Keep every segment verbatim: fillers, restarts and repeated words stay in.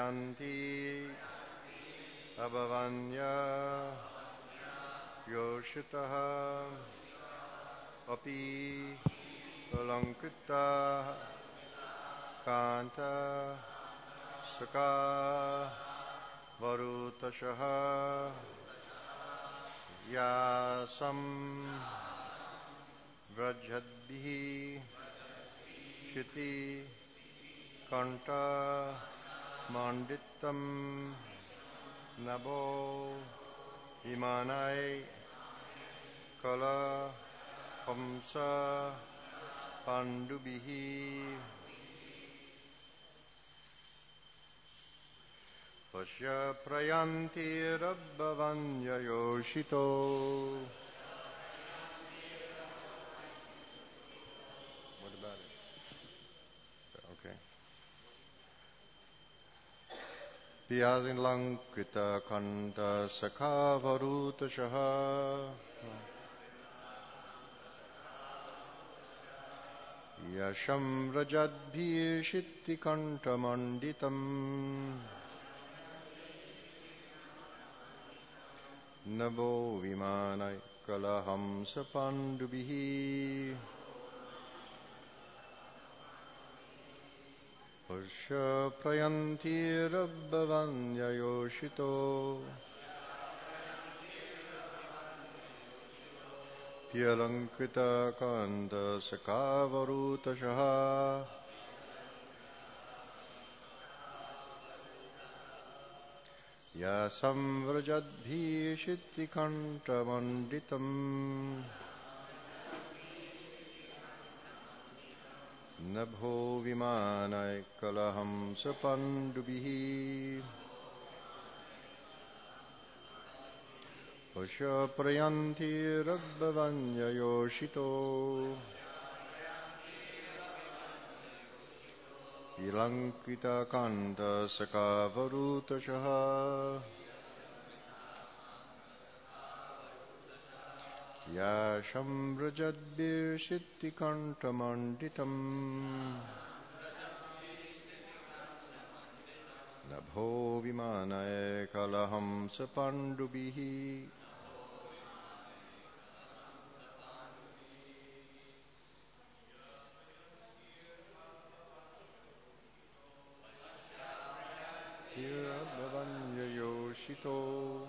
Prayanti Abhavanya Yoshitaha Api Alankita Kanta Saka Varutashaha Yasam Vrajadbihi Shiti Kanta Manditam Nabo Imanai Kala Hamsa Pandubihi Pasya Prayanti Rabbavanya Yoshito. What about it? Okay. Piyasin Lankita Kanta Sakha Varutashaha Yasham Rajadbhi Shitti Kanta Manditam Nabo Vimanai Kalahamsa Pandubihi Pasya Prayanti Rabbavanya Yoshito Pyalankita Kanda Sakavarutashaha Yasam Vrajadbhi Shitti Kanta Manditam Nabho Vimanai Kalahamsa Pandubihi Pasya Prayanti Rabbavanya Yoshito Ilankita Kanta Sakavarutashaha Yasham Vrajadbhi Shitti Kanta Manditam Nabho Vimanai Kalahamsa Pandubihi Rabbavanya Yoshito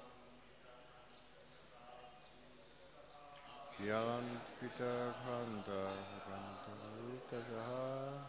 Yalankita Kanta Sakavarutashaha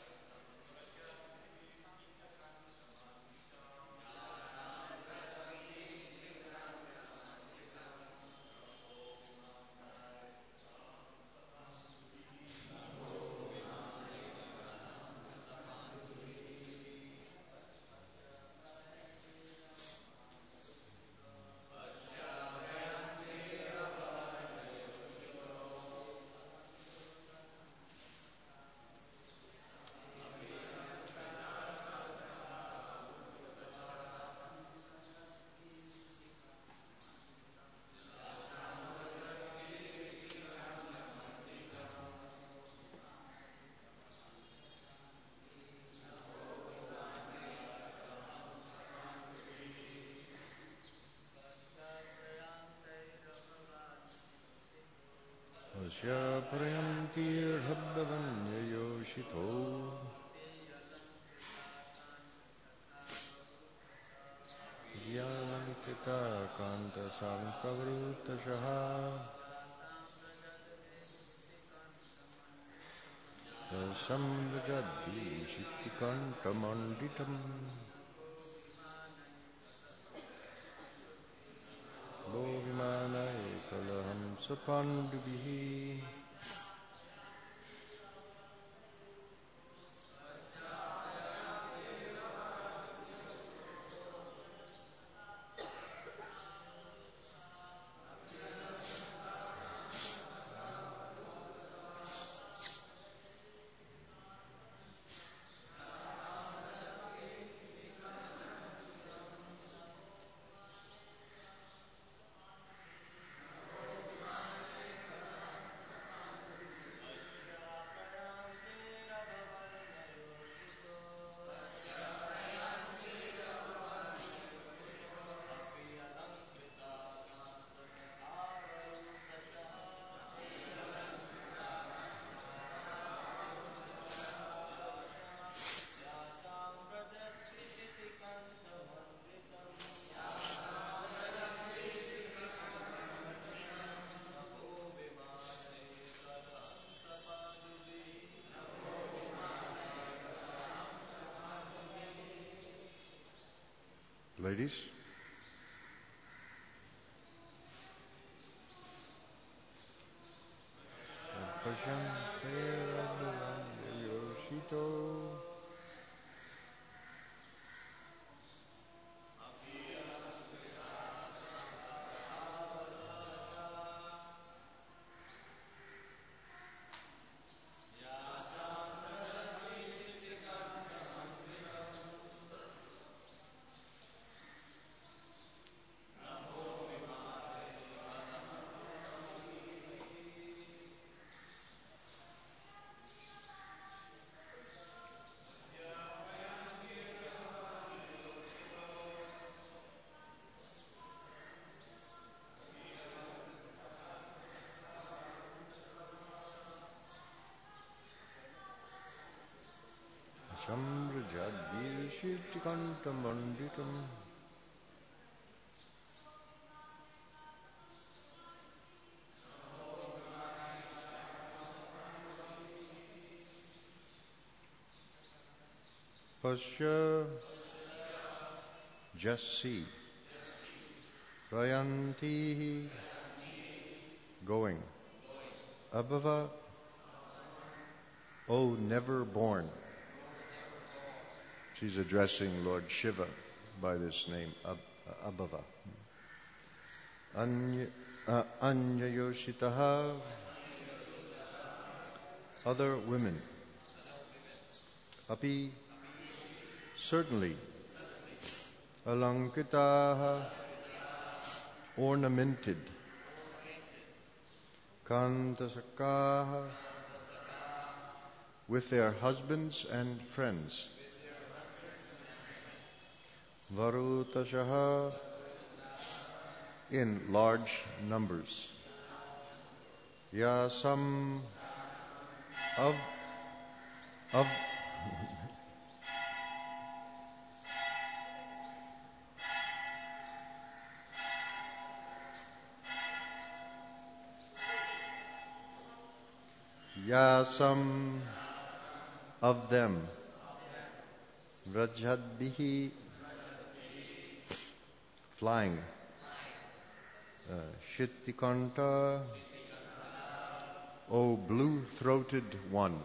Pasya Prayanti Rabbavanya Yoshito Yalankita Kanta Sakavarutashaha Yasam Vrajadbhi Shitti Kanta Manditam Nabho Vimanai Kalahamsa Pandubihi Ladies? Pashante Radharani Yoshito. Samrajadvishitikantamanditam. Pasya, just see. Prayanti, going. Abhava, O never born. She's addressing Lord Shiva by this name, Ab- Abhava. Anya, uh, Anyayoshitaha, other women. Api, certainly. Alankitaha, ornamented. Kantasakaha, with their husbands and friends. Varutashaha, in large numbers. Yasam, of, of, Yasam, of them. Vrajadbihi, flying. Uh, Shittikanta, O blue-throated one.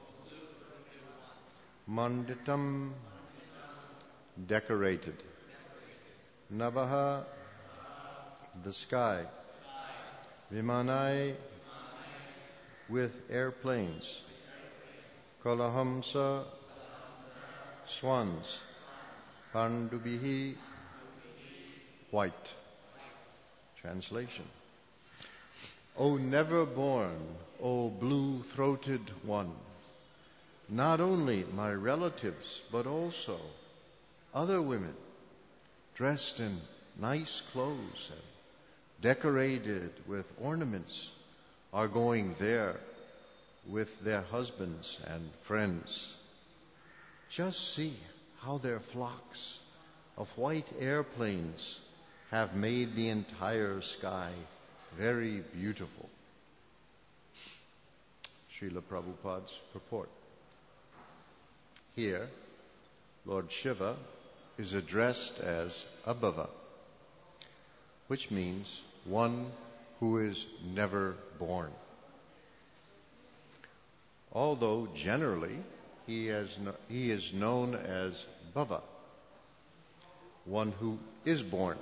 Manditam, decorated. Nabaha, the sky. Vimanai, with airplanes. Kalahamsa, swans. Pandubihi, white. Translation. O never born, O blue-throated one, not only my relatives, but also other women dressed in nice clothes and decorated with ornaments are going there with their husbands and friends. Just see how their flocks of white airplanes have made the entire sky very beautiful. Srila Prabhupada's purport. Here, Lord Shiva is addressed as Abhava, which means one who is never born. Although generally he, has no, he is known as Bhava, one who is born.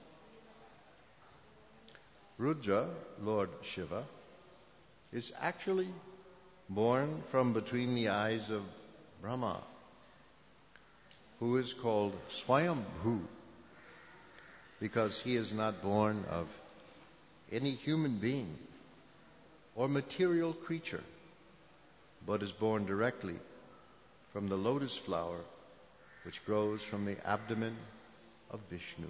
Rudra, Lord Shiva, is actually born from between the eyes of Brahma, who is called Swayambhu, because he is not born of any human being or material creature, but is born directly from the lotus flower which grows from the abdomen of Vishnu.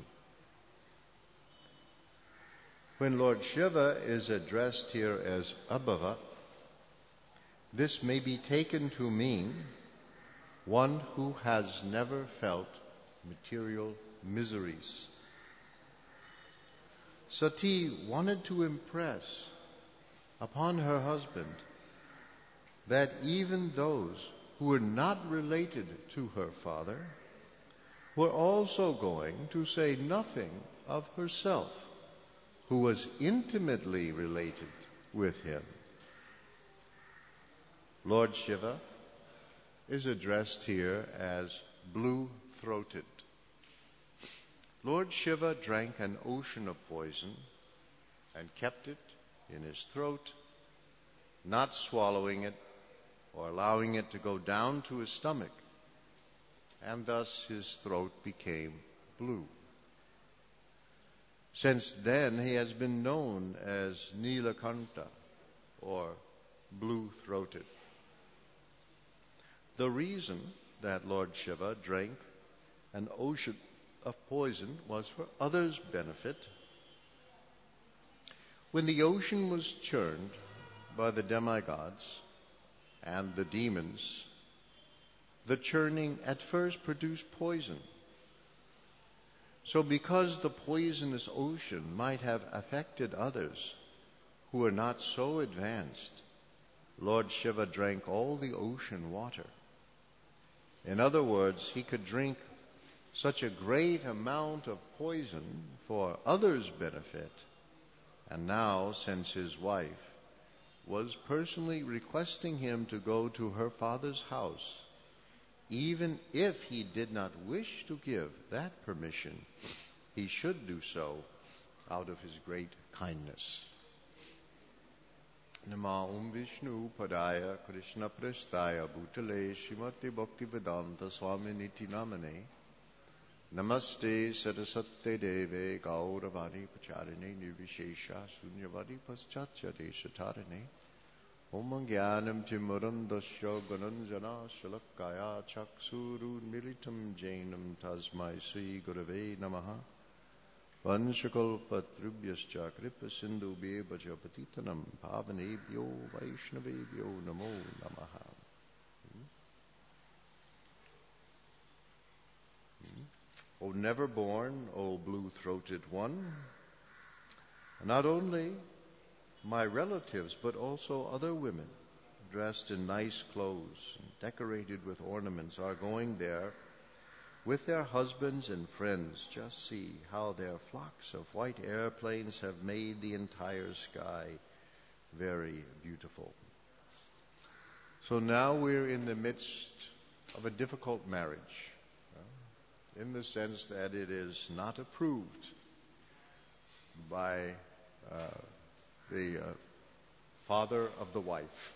When Lord Shiva is addressed here as Abhava, this may be taken to mean one who has never felt material miseries. Sati wanted to impress upon her husband that even those who were not related to her father were also going to say nothing of herself, who was intimately related with him. Lord Shiva is addressed here as blue-throated. Lord Shiva drank an ocean of poison and kept it in his throat, not swallowing it or allowing it to go down to his stomach, and thus his throat became blue. Since then, he has been known as Nilakanta, or blue-throated. The reason that Lord Shiva drank an ocean of poison was for others' benefit. When the ocean was churned by the demigods and the demons, the churning at first produced poison. So because the poisonous ocean might have affected others who were not so advanced, Lord Shiva drank all the ocean water. In other words, he could drink such a great amount of poison for others' benefit. And now, since his wife was personally requesting him to go to her father's house, even if he did not wish to give that permission, he should do so out of his great kindness. Nama Om Vishnu Padaya Krishna Prestaya Bhutale Srimati Bhaktivedanta Swaminiti Namane Namaste Saraswate Deve Gauravani Pacharine Nirvishesha Sunyavadi Paschatya Deshatarine Om Jnanam Timurandasya Gananjana Shalakaya Chaksurun Militam Jainam Tasmai Sri Gurave Namaha Vanchakalpatrubhyascha Kripa Sindhu Bheva Patitanam Pavanebhyo Vaishnavebhyo Namo Namaha. O never born, O blue-throated one, not only my relatives, but also other women dressed in nice clothes and decorated with ornaments are going there with their husbands and friends. Just see how their flocks of white airplanes have made the entire sky very beautiful. So now we're in the midst of a difficult marriage, in the sense that it is not approved by uh, the uh, father of the wife.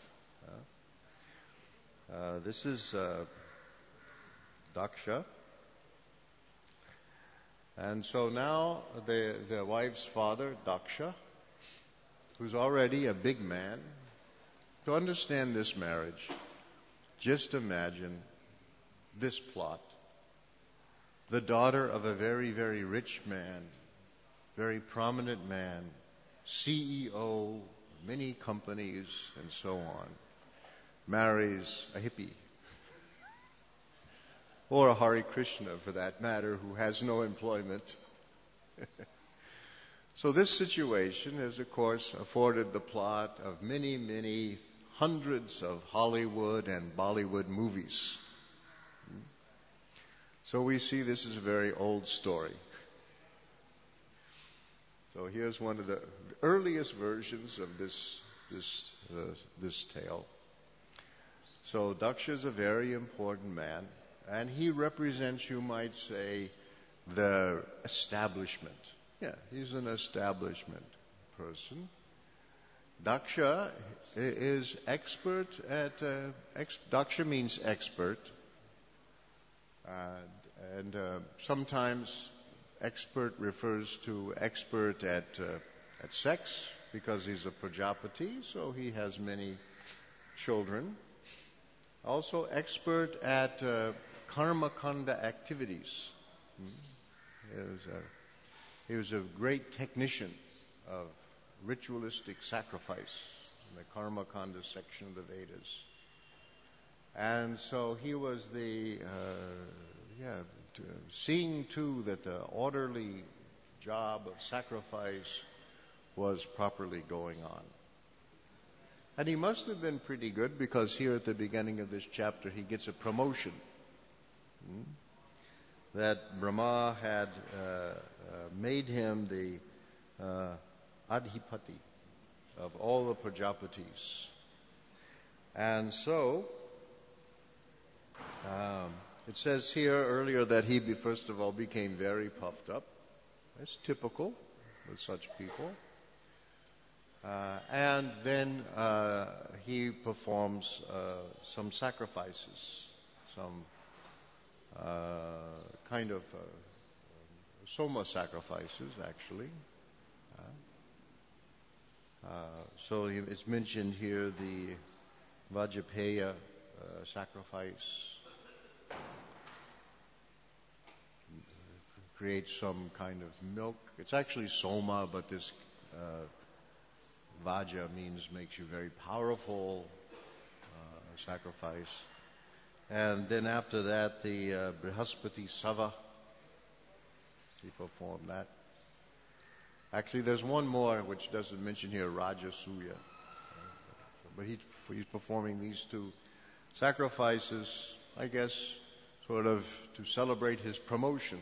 Uh, uh, this is uh, Daksha. And so now the, the wife's father, Daksha, who's already a big man, to understand this marriage, just imagine this plot. The daughter of a very, very rich man, very prominent man, C E O, many companies, and so on, marries a hippie, or a Hare Krishna for that matter, who has no employment. So this situation has, of course, afforded the plot of many, many hundreds of Hollywood and Bollywood movies. So we see this is a very old story. So here's one of the earliest versions of this this uh, this tale. So Daksha is a very important man, and he represents, you might say, the establishment. Yeah, he's an establishment person. Daksha is expert at uh, ex- Daksha means expert. Uh, and uh, sometimes expert refers to expert at uh, at sex, because he's a Prajapati, so he has many children. Also expert at uh, karma kanda activities. Hmm. He was a, he was a great technician of ritualistic sacrifice in the karma kanda section of the Vedas. And so he was the, uh, yeah, to, seeing to that the orderly job of sacrifice was properly going on. And he must have been pretty good, because here at the beginning of this chapter he gets a promotion. Hmm? that Brahma had uh, uh, made him the uh, Adhipati of all the Prajapatis. And so, um, it says here earlier that he, be, first of all, became very puffed up. That's typical with such people. Uh, and then uh, he performs uh, some sacrifices, some uh, kind of uh, soma sacrifices, actually. Uh, uh, so it's mentioned here the Vajrapeya uh, sacrifice. Creates some kind of milk. It's actually soma, but this uh, Vajra means makes you very powerful uh, sacrifice. And then after that, the uh, Brihaspati Sava, he performed that. Actually, there's one more which doesn't mention here, Rajasuya. But he, he's performing these two sacrifices, I guess, sort of to celebrate his promotion.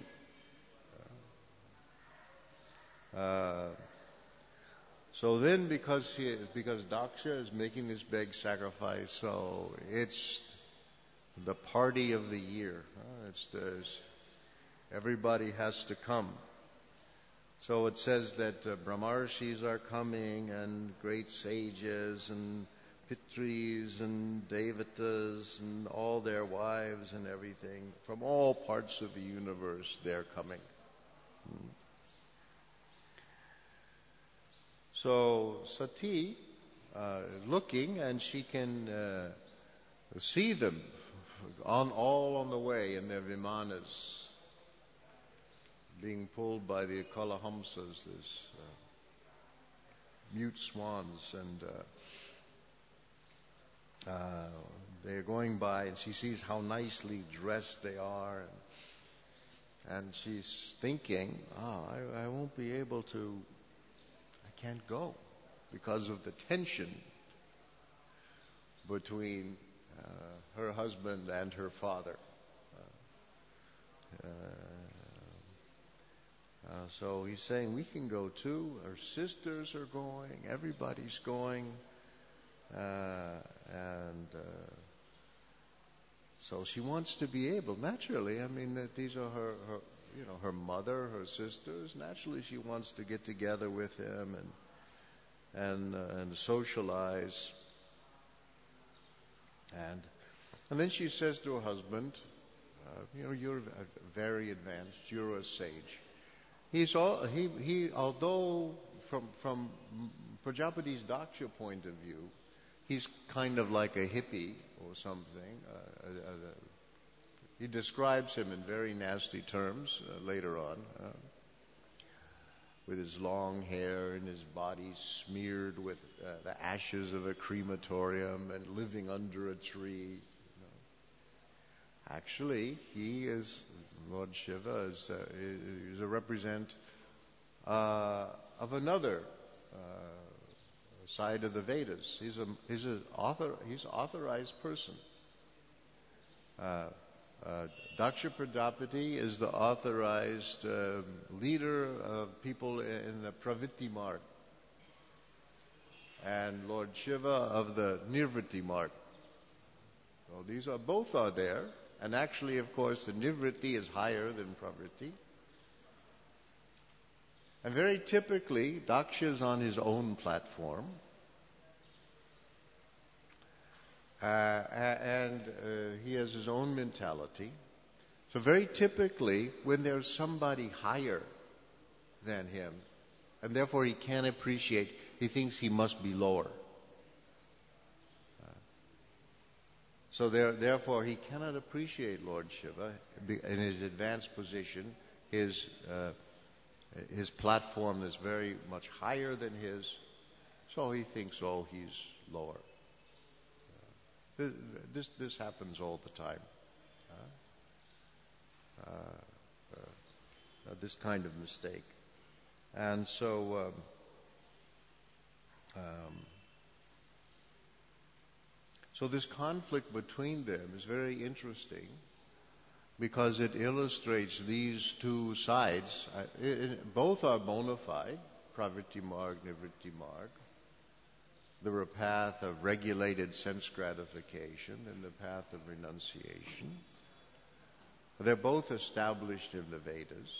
Uh, so then, because he, because Daksha is making this big sacrifice, so it's the party of the year. Uh, it's there's everybody has to come. So it says that uh, Brahmarshis are coming, and great sages, and Pitris, and Devatas, and all their wives, and everything from all parts of the universe. They're coming. Hmm. So Sati, uh, looking, and she can uh, see them on all on the way in their vimanas, being pulled by the Kalahamsas, these uh, mute swans, and uh, uh, they're going by, and she sees how nicely dressed they are, and, and she's thinking, oh, I, I won't be able to. Can't go because of the tension between uh, her husband and her father. Uh, uh, so he's saying, we can go too. Our sisters are going. Everybody's going. Uh, and uh, so she wants to be able, naturally, I mean, that these are her, her you know, her mother, her sisters. Naturally, she wants to get together with him and and uh, and socialize. And and then she says to her husband, uh, "You know, you're very advanced. You're a sage." He's all he he. Although from from Prajapati's Daksha point of view, he's kind of like a hippie or something. Uh, uh, uh, He describes him in very nasty terms uh, later on, uh, with his long hair and his body smeared with uh, the ashes of a crematorium and living under a tree. You know. Actually, he is, Lord Shiva is, uh, is a represent uh, of another uh, side of the Vedas. He's a he's a author. He's an authorized person. Uh, Uh, Daksha Prajapati is the authorized uh, leader of people in the Pravritti Marg, and Lord Shiva of the Nirvritti Marg. So these are both are there, and actually, of course, the Nirvritti is higher than Pravritti. And very typically, Daksha is on his own platform. Uh, and uh, he has his own mentality. So very typically, when there's somebody higher than him, and therefore he can't appreciate, he thinks he must be lower. Uh, so there, therefore, he cannot appreciate Lord Shiva in his advanced position. His uh, his platform is very much higher than his, so he thinks, oh, he's lower. This this happens all the time. Uh, uh, uh, this kind of mistake, and so um, um, so this conflict between them is very interesting, because it illustrates these two sides. Uh, it, it, both are bona fide, pravritti marg, nivritti marg. The path of regulated sense gratification and the path of renunciation. They're both established in the Vedas.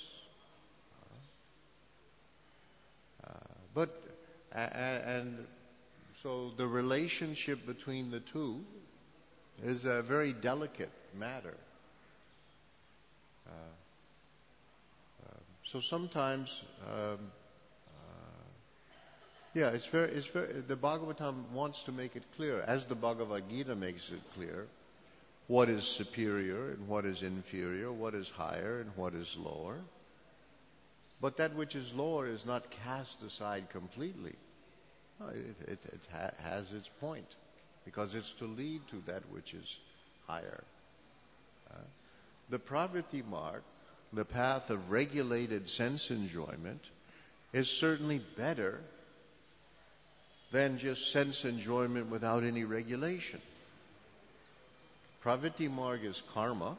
Uh, but, uh, and so the relationship between the two is a very delicate matter. Uh, uh, so sometimes, um, uh, yeah, it's very, it's very, the Bhagavatam wants to make it clear, as the Bhagavad Gita makes it clear, what is superior and what is inferior, what is higher and what is lower. But that which is lower is not cast aside completely. No, it it, it ha- has its point, because it's to lead to that which is higher. Uh, the pravritti marg, the path of regulated sense enjoyment, is certainly better than just sense enjoyment without any regulation. Pravritti marg is karma.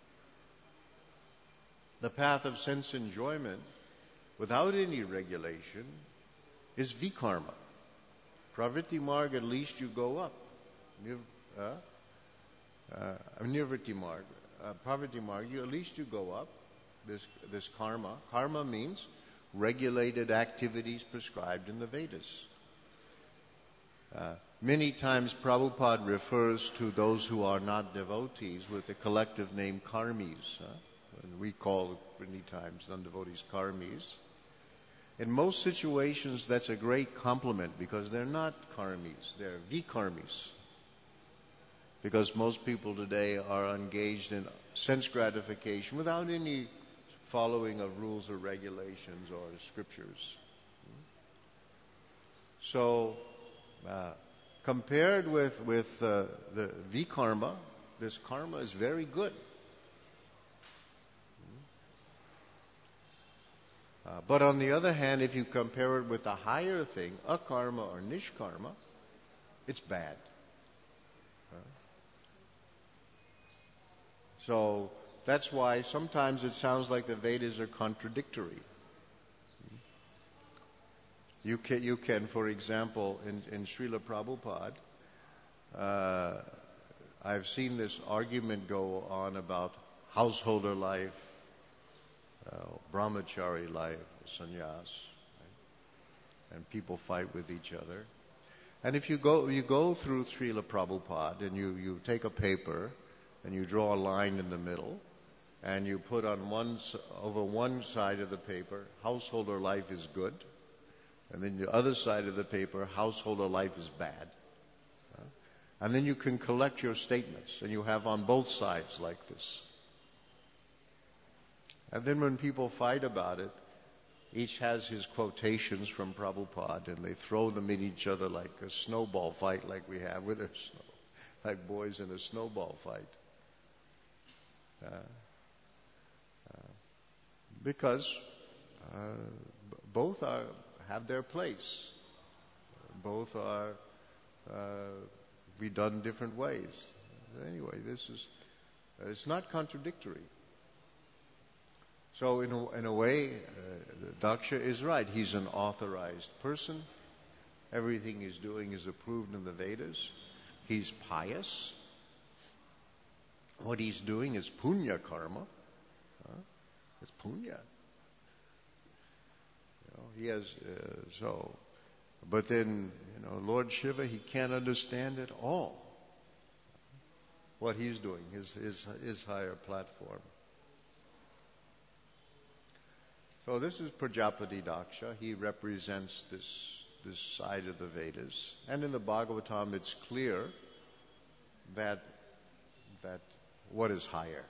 The path of sense enjoyment without any regulation is vikarma. Pravritti marg, at least you go up. Niv, uh, uh, nivritti marg, uh, pravritti marg, you at least you go up. This this karma. Karma means regulated activities prescribed in the Vedas. Uh, many times Prabhupada refers to those who are not devotees with the collective name karmis. Huh? And we call many times non-devotees karmis. In most situations, that's a great compliment, because they're not karmis, they're vikarmis. Because most people today are engaged in sense gratification without any following of rules or regulations or scriptures. So, uh, compared with, with uh, the vikarma, this karma is very good. Uh, but on the other hand, if you compare it with a higher thing, akarma or nishkarma, it's bad. Uh, so that's why sometimes it sounds like the Vedas are contradictory. You can, you can for example, in, in Srila Prabhupada, uh, I've seen this argument go on about householder life, Uh, brahmachari life, sannyas, right? And people fight with each other. And if you go you go through Srila Prabhupada and you, you take a paper and you draw a line in the middle and you put on one over one side of the paper, householder life is good, and then the other side of the paper, householder life is bad. Uh, and then you can collect your statements, and you have on both sides like this. And then when people fight about it, each has his quotations from Prabhupada, and they throw them at each other like a snowball fight like we have with our snow, like boys in a snowball fight. Uh, uh, because uh, b- both are have their place. Both are uh, be done different ways. Anyway, this is uh, it's not contradictory. So in a, in a way, uh, Daksha is right. He's an authorized person. Everything he's doing is approved in the Vedas. He's pious. What he's doing is punya karma. Huh? It's punya. You know, he has, uh, so, but then, you know, Lord Shiva, he can't understand at all what he's doing, his, his, his higher platform. So this is Prajapati Daksha. He represents this this side of the Vedas. And in the Bhagavatam, it's clear that that what is higher,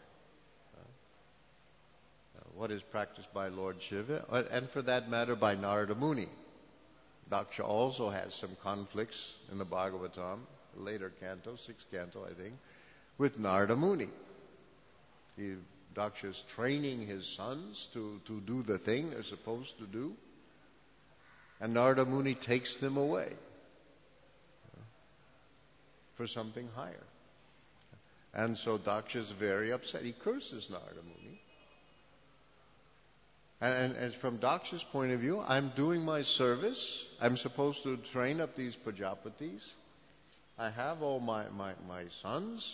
uh, what is practiced by Lord Shiva, and for that matter, by Narada Muni. Daksha also has some conflicts in the Bhagavatam, later canto, sixth canto, I think, with Narada Muni. He Daksha is training his sons to, to do the thing they're supposed to do, and Narada Muni takes them away for something higher. And so Daksha is very upset. He curses Narada Muni. And, and, and from Daksha's point of view, I'm doing my service. I'm supposed to train up these Prajapatis. I have all my, my, my sons.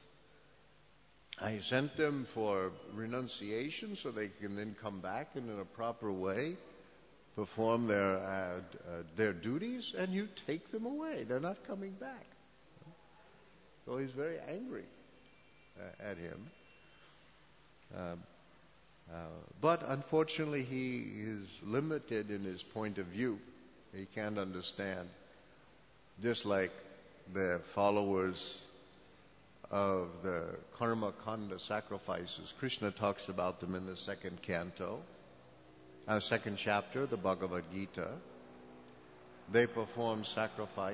I sent them for renunciation so they can then come back and in a proper way perform their uh, uh, their duties, and you take them away. They're not coming back. So he's very angry uh, at him. Um, uh, but unfortunately, he is limited in his point of view. He can't understand. Just like the followers of the karma kanda sacrifices, Krishna talks about them in the second canto, uh, second chapter, the Bhagavad Gita. They perform sacrifice.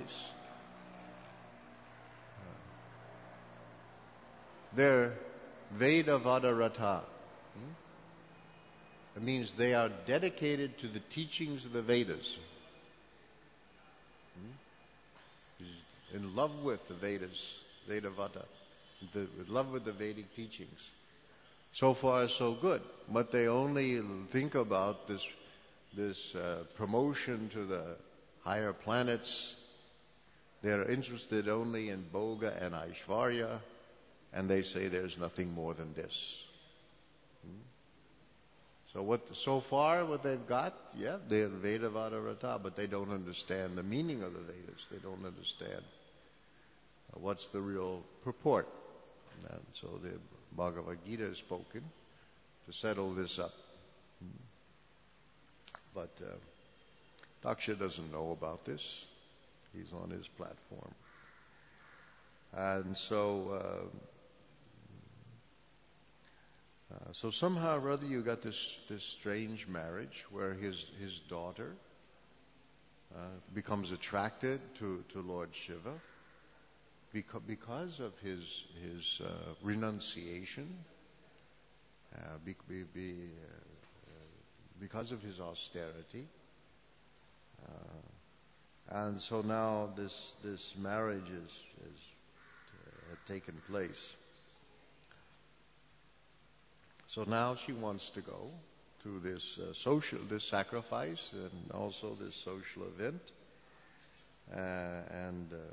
They're Veda Vadarata. Hmm? It means they are dedicated to the teachings of the Vedas. Hmm? He's in love with the Vedas, Veda Vada, the, in love with the Vedic teachings. So far, so good. But they only think about this, this uh, promotion to the higher planets. They're interested only in Bhoga and Aishvarya. And they say there's nothing more than this. Hmm? So what? So far, what they've got, yeah, they're Veda Vadarata, but they don't understand the meaning of the Vedas. They don't understand uh, what's the real purport. And so the Bhagavad Gita is spoken to settle this up. Hmm? But uh, Daksha doesn't know about this. He's on his platform. And so... Uh, Uh, so somehow or other you got this, this strange marriage where his, his daughter uh, becomes attracted to, to Lord Shiva beca- because of his, his uh, renunciation, uh, be, be, be, uh, because of his austerity. Uh, and so now this, this marriage is, is uh, taken place. So now she wants to go to this uh, social, this sacrifice, and also this social event, uh, and, uh,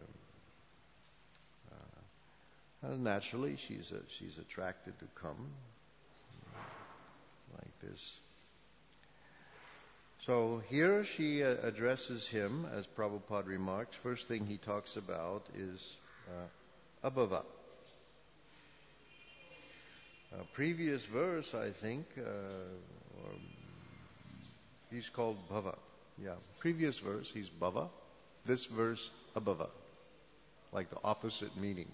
uh, and naturally she's uh, she's attracted to come like this. So here she uh, addresses him, as Prabhupada remarks. First thing he talks about is uh, abhava. Uh, previous verse, I think, uh, or he's called Bhava. Yeah, previous verse, he's Bhava. This verse, Abhava, like the opposite meaning.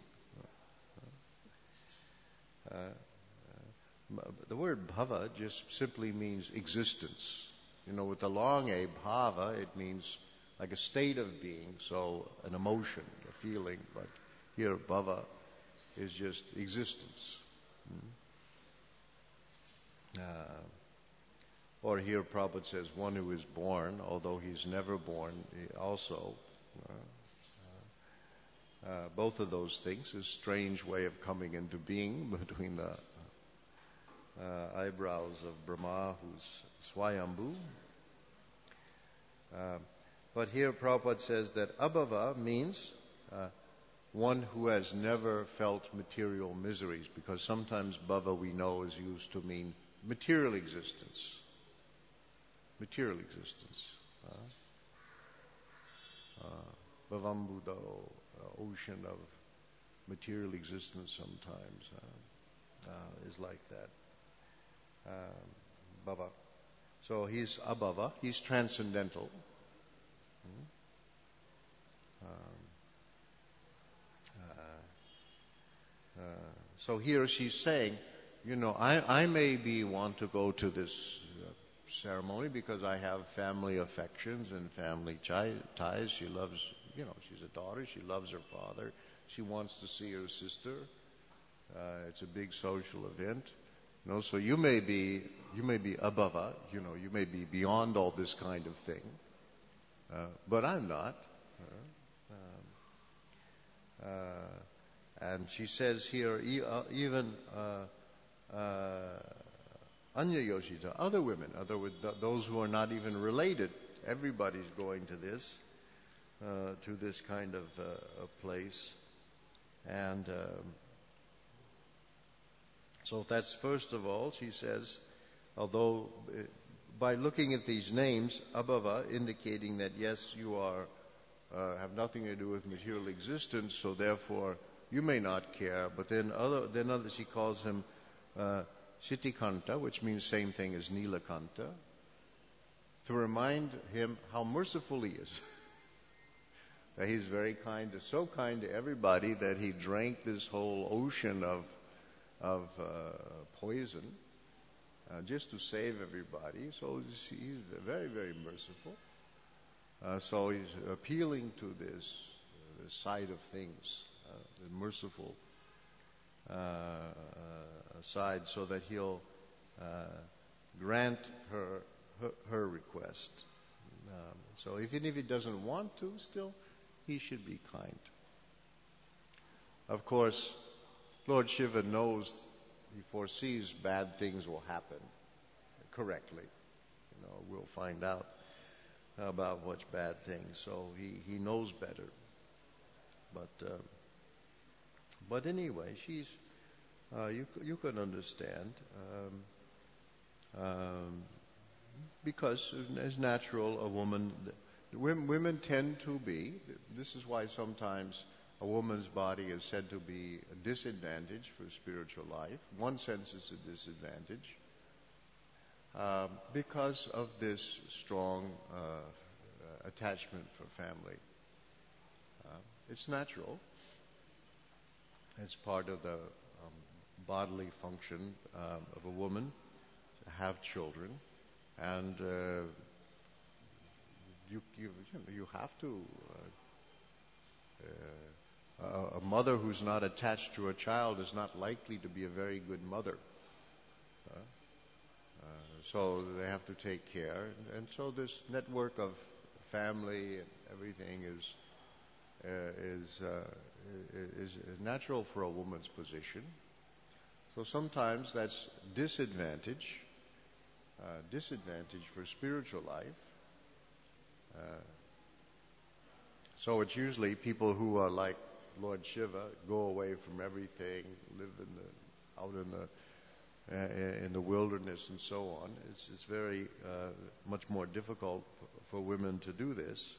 Uh, uh, the word Bhava just simply means existence. You know, with the long A, Bhava, it means like a state of being, so an emotion, a feeling. But here, Bhava is just existence. Hmm? Uh, or here Prabhupada says one who is born, although he's never born, he also. Uh, uh, both of those things, a strange way of coming into being between the uh, eyebrows of Brahma, who's Swayambhu. Uh, but here Prabhupada says that abhava means uh, one who has never felt material miseries, because sometimes bhava we know is used to mean material existence. Material existence. Uh, uh, Bhavambuddha, uh, ocean of material existence sometimes uh, uh, is like that. Uh, Bhava. So he's abhava, he's transcendental. Hmm? Um, uh, uh, so here she's saying, you know, I, I maybe want to go to this uh, ceremony because I have family affections and family chi- ties. She loves, you know, she's a daughter. She loves her father. She wants to see her sister. Uh, it's a big social event. You know, so you may be, you may be abhava, you know, you may be beyond all this kind of thing. Uh, but I'm not. Uh, um, uh, And she says here, e- uh, even uh, uh, Anya Yoshita, other women, other with th- those who are not even related, everybody's going to this, uh, to this kind of uh, a place. And um, so that's first of all, she says, although uh, by looking at these names, Abhava, indicating that yes, you are uh, have nothing to do with material existence, so therefore you may not care. But then other, then other, she calls him uh, Shitikanta, which means same thing as Nilakanta, to remind him how merciful he is. That he's very kind, so kind to everybody that he drank this whole ocean of of uh, poison uh, just to save everybody. So he's very, very merciful. Uh, so he's appealing to this, uh, this side of things, uh, the merciful uh, uh, side, so that he'll uh, grant her, her her request. Um, so even if he doesn't want to, still he should be kind. Of course, Lord Shiva knows, he foresees bad things will happen correctly. You know, we'll find out about what's bad things. So he, he knows better. But uh, but anyway, she's uh, you you can understand um, um, because as natural, a woman, women, women tend to be. This is why sometimes a woman's body is said to be a disadvantage for spiritual life. In one sense, it's a disadvantage uh, because of this strong uh, attachment for family. Uh, it's natural. It's part of the um, bodily function um, of a woman to have children, and uh, you, you you have to. Uh, uh, A mother who's not attached to a child is not likely to be a very good mother. Uh, uh, so they have to take care. And, and so this network of family and everything is uh, is, uh, is is natural for a woman's position. So sometimes that's disadvantage, uh, disadvantage for spiritual life. Uh, so it's usually people who are like Lord Shiva, go away from everything, live in the, out in the uh, in the wilderness and so on. It's it's very uh, much more difficult for women to do this.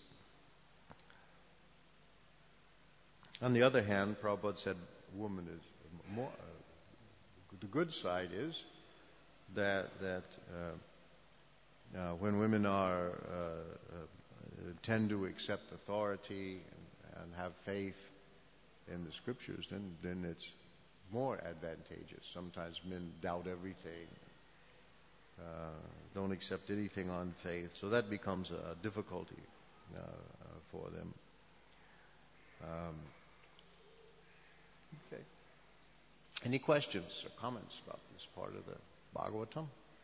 On the other hand, Prabhupada said, woman is more. Uh, the good side is that that uh, uh, when women are uh, uh, tend to accept authority and, and have faith in the scriptures, then then it's more advantageous. Sometimes men doubt everything, uh, don't accept anything on faith, so that becomes a difficulty uh, uh, for them. Um, okay. Any questions or comments about this part of the Bhagavatam?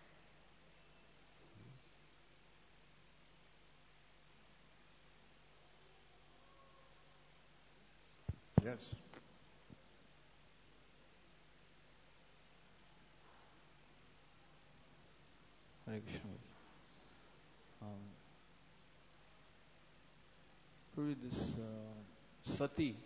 Yes. Hare Krishna. Um, Guru, this uh, Sati,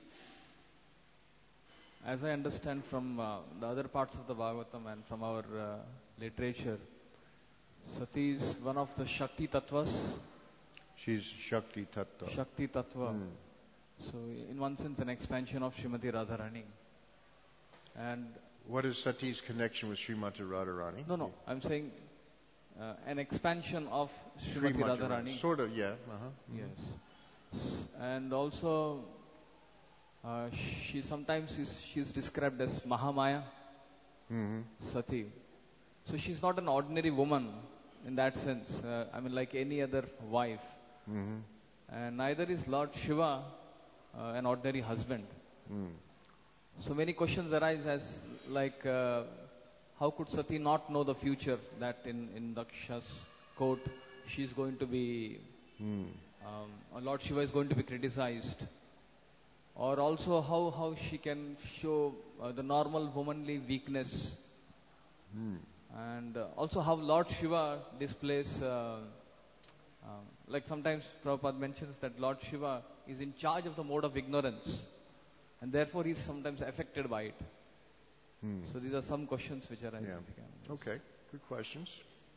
as I understand from uh, the other parts of the Bhagavatam and from our uh, literature, Sati is one of the Shakti Tattvas. She's Shakti Tattva. Shakti Tattva. Mm. So, in one sense, an expansion of Srimati Radharani. And what is Sati's connection with Srimati Radharani? no, no, I'm saying uh, an expansion of Srimati, Srimati Radharani. Sort of, yeah. Uh-huh. Yes. And also, uh, she sometimes is she's described as Mahamaya, Mm-hmm. Sati. So she's not an ordinary woman in that sense. Uh, I mean, like any other wife. Mm-hmm. And neither is Lord Shiva uh, an ordinary husband. Mm. So many questions arise as like, uh, how could Sati not know the future, that in, in Daksha's court she's going to be, Mm. um, Lord Shiva is going to be criticized, Or also how, how she can show uh, the normal womanly weakness. Hmm. And uh, also how Lord Shiva displays, uh, uh, like sometimes Prabhupada mentions that Lord Shiva is in charge of the mode of ignorance. And therefore he is sometimes affected by it. Hmm. So these are some questions which are rising. Yeah. Okay, good questions.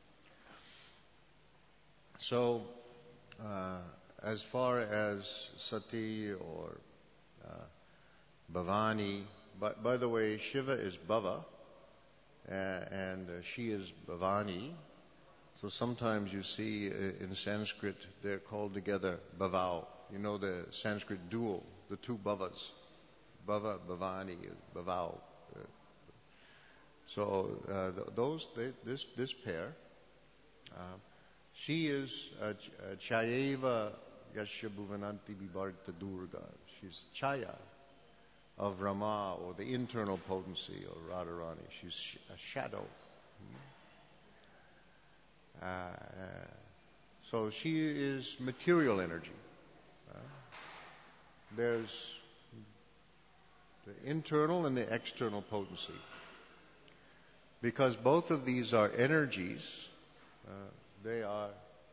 So, uh, as far as Sati or uh, Bhavani, by, by the way, Shiva is Bhava, uh, and uh, she is Bhavani. So sometimes you see uh, in Sanskrit they're called together Bhavau. You know the Sanskrit dual, the two Bhavas. Bhava, Bhavani, Bhavau. Uh, so uh, th- those, they, this, this pair, uh, she is uh, Ch- uh, Chayeva Yasya Bhuvananti Vibharta Durga. She's Chaya of Rama, or the internal potency, or Radharani. She's sh- a shadow. Uh, so she is material energy. Uh, there's the internal and the external potency. Because both of these are energies, uh, they are.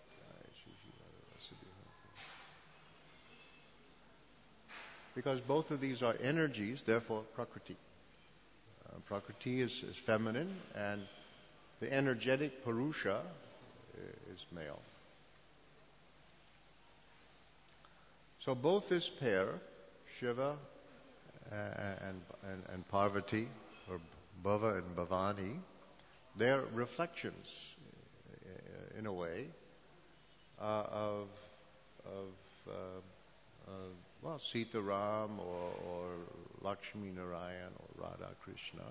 Because both of these are energies, therefore Prakriti. Uh, Prakriti is, is feminine, and the energetic Purusha is male. So both this pair, Shiva and, and, and Parvati, or Bhava and Bhavani, they're reflections, in a way, uh, of, of uh, uh, well, Sita Ram, or, or Lakshmi Narayan, or Radha Krishna.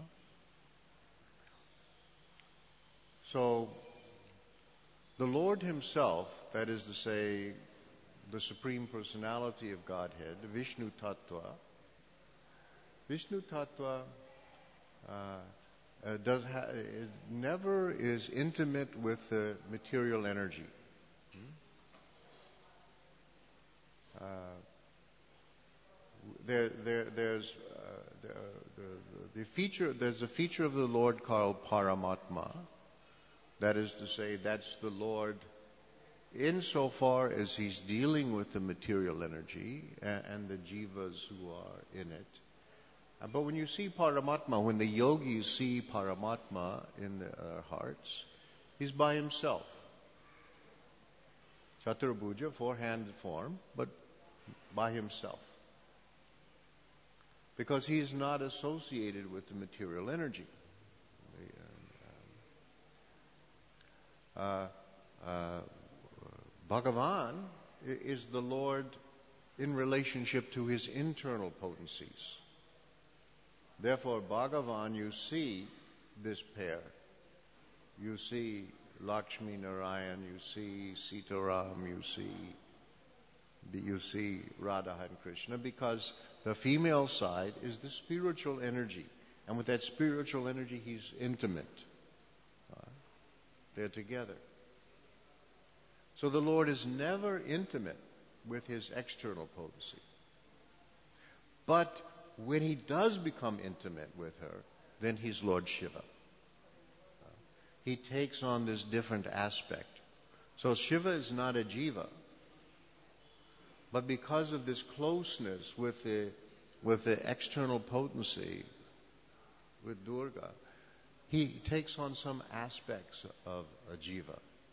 So the Lord Himself, that is to say, the Supreme Personality of Godhead, Vishnu Tattva, Vishnu Tattva uh, uh, does ha- it never is intimate with the material energy. Uh, there, there, there's uh, the, the, the feature. There's a feature of the Lord called Paramatma. That is to say, that's the Lord insofar as He's dealing with the material energy and, and the jivas who are in it. Uh, but when you see Paramatma, when the yogis see Paramatma in their hearts, He's by Himself. Chaturbhuja, four-handed form, but by Himself. Because He is not associated with the material energy. The, uh, uh, Bhagavan is the Lord in relationship to His internal potencies. Therefore, Bhagavan, you see this pair. You see Lakshmi Narayan, you see Sitaram, you see you see Radha and Krishna, because the female side is the spiritual energy. And with that spiritual energy, He's intimate. Uh, they're together. So the Lord is never intimate with His external potency. But when He does become intimate with her, then He's Lord Shiva. Uh, he takes on this different aspect. So Shiva is not a jiva. But because of this closeness with the, with the external potency, with Durga, He takes on some aspects of a jiva.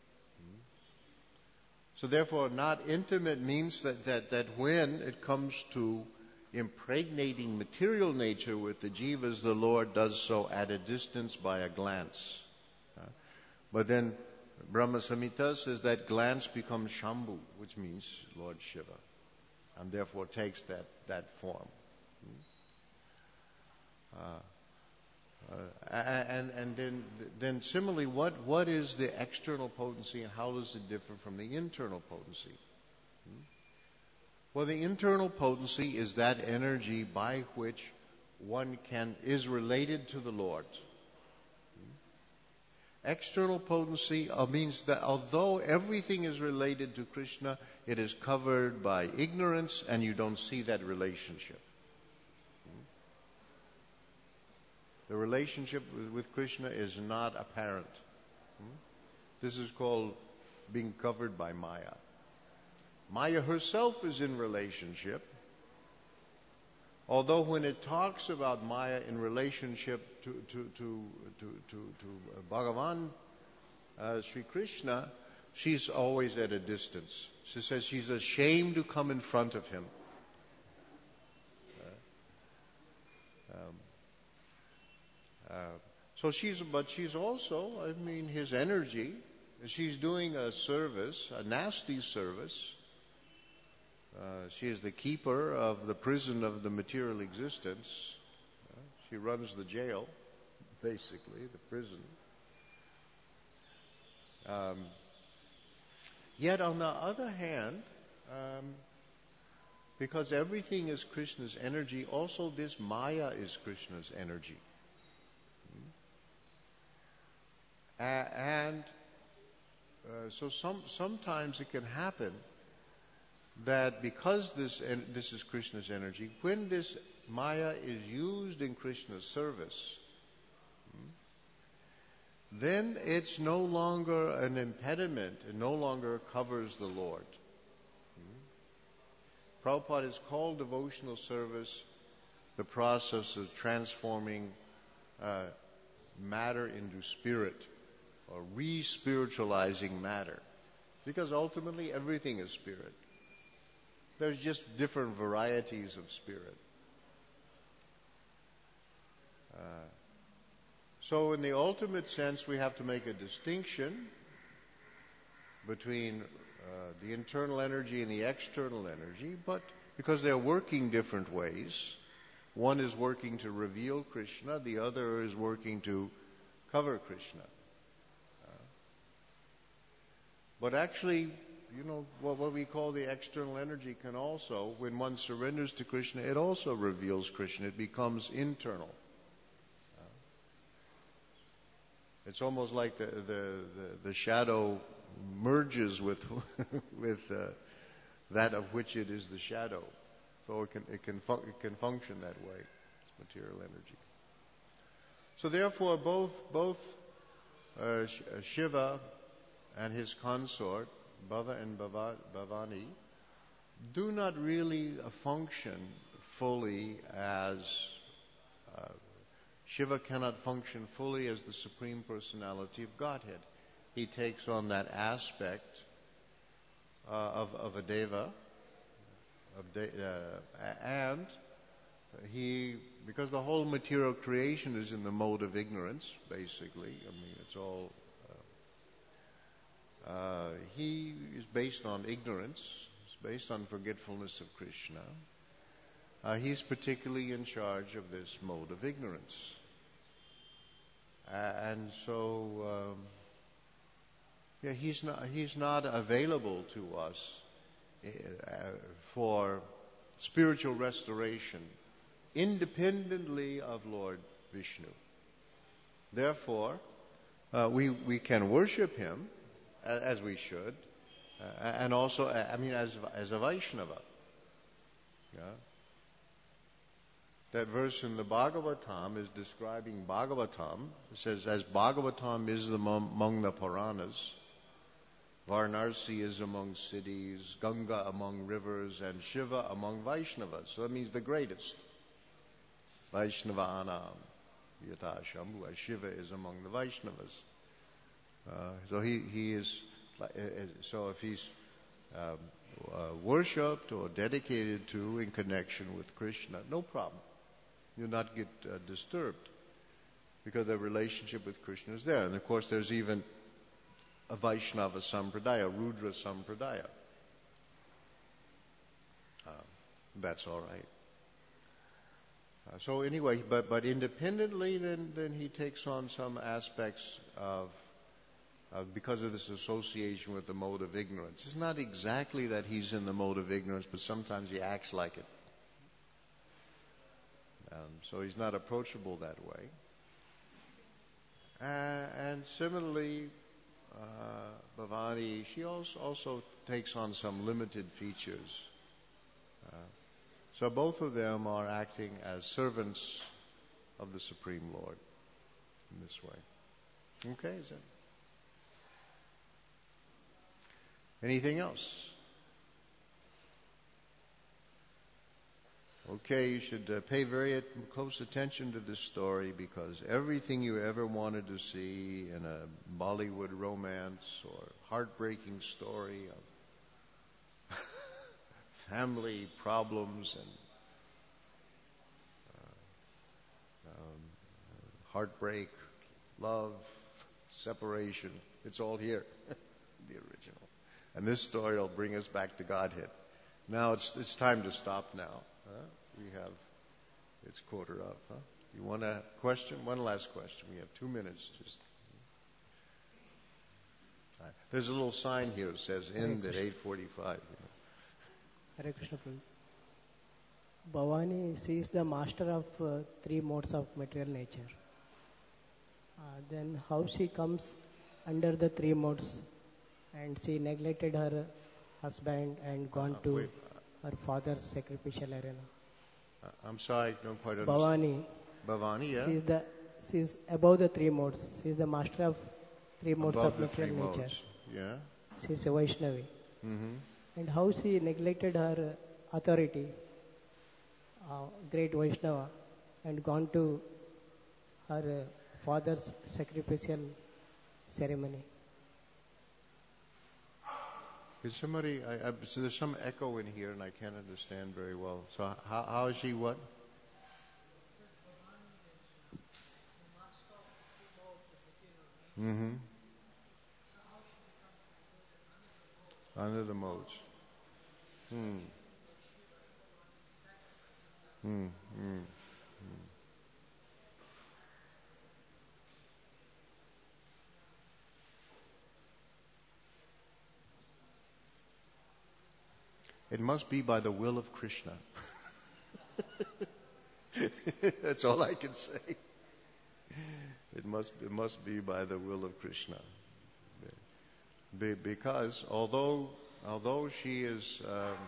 So therefore, not intimate means that, that, that when it comes to impregnating material nature with the jivas, the Lord does so at a distance by a glance. Uh, but then Brahma Samhita says that glance becomes Shambhu, which means Lord Shiva, and therefore takes that, that form. Uh, Uh, and and then then similarly, what, what is the external potency and how does it differ from the internal potency? Hmm? Well, the internal potency is that energy by which one can is related to the Lord. Hmm? External potency uh, means that although everything is related to Krishna, it is covered by ignorance and you don't see that relationship. The relationship with, with Krishna is not apparent. Hmm? This is called being covered by Maya. Maya herself is in relationship, although when it talks about Maya in relationship to to to to to, to Bhagavan, uh, Sri Krishna, she's always at a distance. She says she's ashamed to come in front of him. Uh, um, uh, so she's, but she's also, I mean, his energy. She's doing a service, a nasty service. Uh, she is the keeper of the prison of the material existence. Uh, she runs the jail, basically, the prison. Um, yet, on the other hand, um, because everything is Krishna's energy, also this Maya is Krishna's energy. Hmm? A- and uh, so some, sometimes it can happen that because this en- this is Krishna's energy, when this Maya is used in Krishna's service, hmm, then it's no longer an impediment. It no longer covers the Lord. Hmm. Prabhupada has called devotional service the process of transforming uh, matter into spirit, or re-spiritualizing matter, because ultimately everything is spirit. There's just different varieties of spirit. Uh, so in the ultimate sense, we have to make a distinction between uh, the internal energy and the external energy, but because they're working different ways, one is working to reveal Krishna, the other is working to cover Krishna. Uh, but actually, you know, what, what we call the external energy can also, when one surrenders to Krishna, it also reveals Krishna. It becomes internal. Uh, it's almost like the, the, the, the shadow merges with, with uh, that of which it is the shadow. So it can, it can, fu- it can function that way. It's material energy. So therefore, both, both uh, Shiva and his consort, Bhava and Bhava, Bhavani, do not really uh, function fully as uh, Shiva cannot function fully as the Supreme Personality of Godhead. He takes on that aspect uh, of, of a deva, of de- uh, and he, because the whole material creation is in the mode of ignorance, basically. I mean, it's all. Uh, he is based on ignorance. It's based on forgetfulness of Krishna. Uh, he's particularly in charge of this mode of ignorance. Uh, and so, um, yeah, he's not, he's not available to us uh, for spiritual restoration independently of Lord Vishnu. Therefore, uh, we, we can worship him as we should, uh, and also, I mean, as as a Vaishnava. Yeah? That verse in the Bhagavatam is describing Bhagavatam. It says, as Bhagavatam is among the Puranas, Varanasi is among cities, Ganga among rivers, and Shiva among Vaishnavas. So that means the greatest. Vaishnava Anam, Yata Shambhu, as Shiva is among the Vaishnavas. Uh, so he, he is, uh, so if he's um, uh, worshipped or dedicated to in connection with Krishna, no problem. You'll not get uh, disturbed because the relationship with Krishna is there. And of course there's even a Vaishnava Sampradaya, Rudra Sampradaya. Uh, that's all right. Uh, so anyway, but, but independently then, then he takes on some aspects of Uh, because of this association with the mode of ignorance. It's not exactly that he's in the mode of ignorance, but sometimes he acts like it. Um, so he's not approachable that way. Uh, and similarly, uh, Bhavani, she also, also takes on some limited features. Uh, so both of them are acting as servants of the Supreme Lord in this way. Okay, is that? Anything else? Okay, you should uh, pay very at- close attention to this story, because everything you ever wanted to see in a Bollywood romance or heartbreaking story of family problems and uh, um, heartbreak, love, separation, it's all here, the original. And this story will bring us back to Godhead. Now it's it's time to stop now. Huh? We have, it's quarter up. Huh? You want a question? One last question. We have two minutes. Just. Right. There's a little sign here that says end at eight forty-five. You know. Hare Krishna Prabhu. Bhavani, she is the master of uh, three modes of material nature. Uh, then how she comes under the three modes, and she neglected her husband and gone Uh, to wait. her father's sacrificial arena. Uh, I'm sorry, I don't quite understand. Bhavani, Bhavani, yeah? she is the she is above the three modes. She is the master of three modes Above of the three material nature. modes. Yeah? She is a Vaishnavi. Mm-hmm. And how she neglected her uh, authority, uh, great Vaishnava, and gone to her uh, father's sacrificial ceremony. Is somebody, I, I, so there's some echo in here and I can't understand very well. So how, how is she what? Mm-hmm. Under the modes. Hmm. Hmm. Hmm. It must be by the will of Krishna. That's all I can say. It must it must be by the will of Krishna. Be, because although although she is um,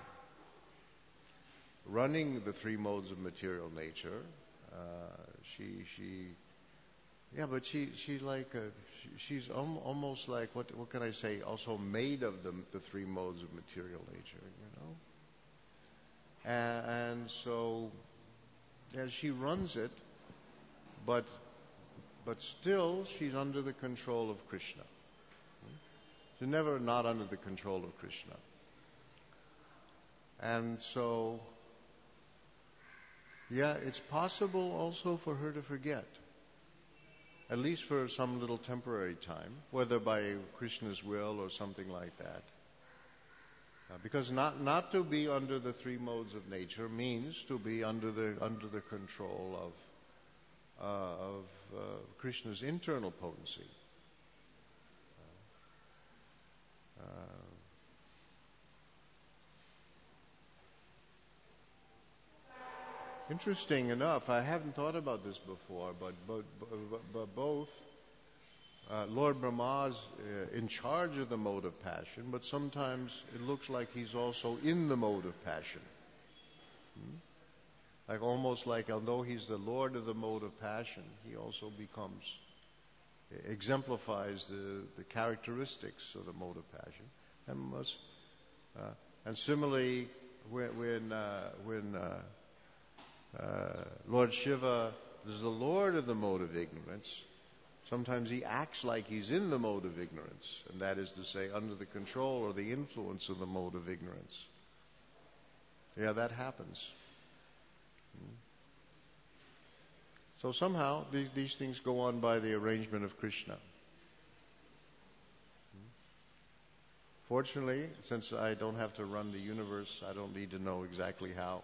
running the three modes of material nature, uh, she she yeah, but she she's like a, she, she's al- almost like what what can I say? Also made of the the three modes of material nature, you know. And, and so, yeah, she runs it, but but still she's under the control of Krishna. She's never not under the control of Krishna. And so, yeah, it's possible also for her to forget, at least for some little temporary time, whether by Krishna's will or something like that. Uh, because not not to be under the three modes of nature means to be under the under the control of uh, of uh, Krishna's internal potency. Uh, interesting enough, I haven't thought about this before, but but, but, but both uh, Lord Brahma's uh, in charge of the mode of passion, but sometimes it looks like he's also in the mode of passion. Hmm? Like almost like although he's the Lord of the mode of passion, he also becomes, exemplifies the, the characteristics of the mode of passion. And, must, uh, and similarly, when, when, uh, when uh, uh, Lord Shiva is the Lord of the mode of ignorance, sometimes he acts like he's in the mode of ignorance, and that is to say, under the control or the influence of the mode of ignorance. Yeah, that happens. So somehow these, these things go on by the arrangement of Krishna. Fortunately, since I don't have to run the universe, I don't need to know exactly how.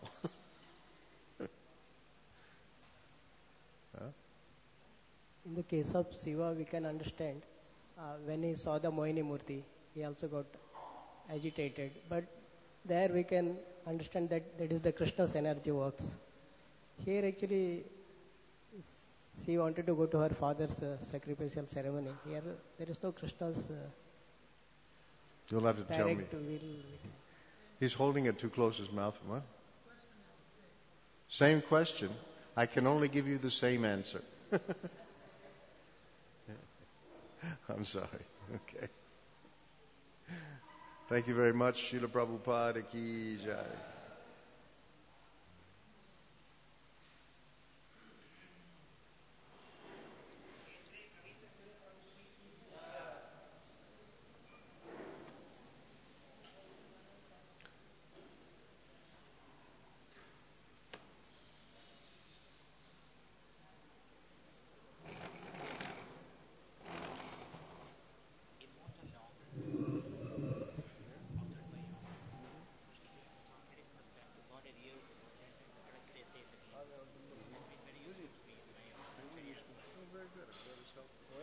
Huh? In the case of Shiva, we can understand uh, when he saw the Mohini Murti, he also got agitated. But there we can understand that that is the Krishna's energy works. Here actually, she wanted to go to her father's uh, sacrificial ceremony. Here there is no Krishna's uh, You'll have to tell me. direct will. He's holding it too close to his mouth. What? Same question. I can only give you the same answer. I'm sorry. Okay. Thank you very much. Srila Prabhupada ki jai.